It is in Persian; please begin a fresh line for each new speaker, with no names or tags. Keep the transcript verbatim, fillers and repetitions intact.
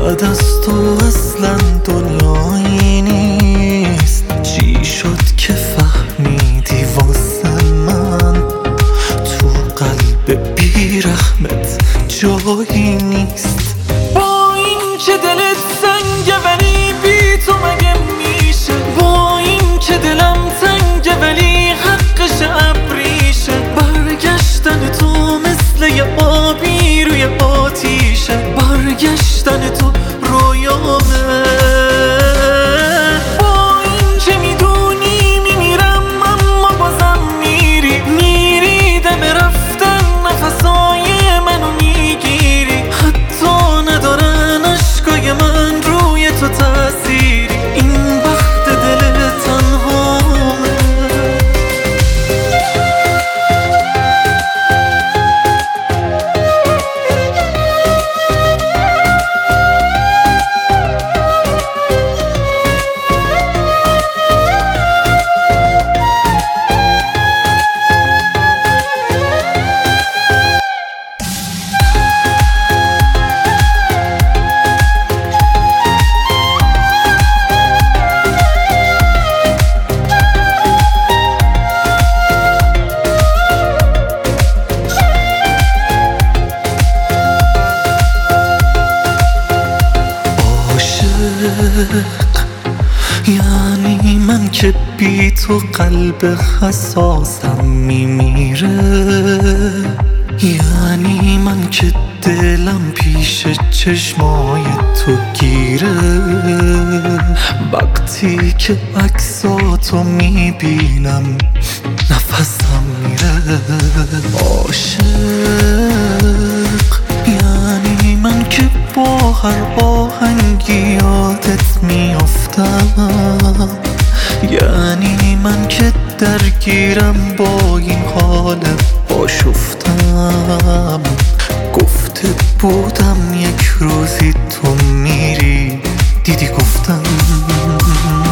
بعد از تو اصلا دنیایی نیست. چی شد که فهمیدی واسه من تو قلب بیرحمت جایی نیست؟
با این که دلت سنگه ولی بی تو مگه میشه؟ با این که دلم تنگه ولی حقش ابریشه؟ برگشتن تو مثل یه آبی روی آتیشه، برگشتن تو رویامه. با این که میدونی میمیرم اما بازم میری، میری دم رفتن نفسای منو میگیری. حتی ندارن عشقای من روی تو تأثیری، این وقت دل تنهامه.
یعنی من که بی تو قلب حساسم میمیره، یعنی من که دلم پیش چشمای تو گیره. وقتی که عکساتو میبینم نفسم میره. عاشق یعنی من که با هر آهنگی یادت میافتم، یعنی من که درگیرم با این حال آشفتم. گفته بودم یک روزی تو میری، دیدی گفتم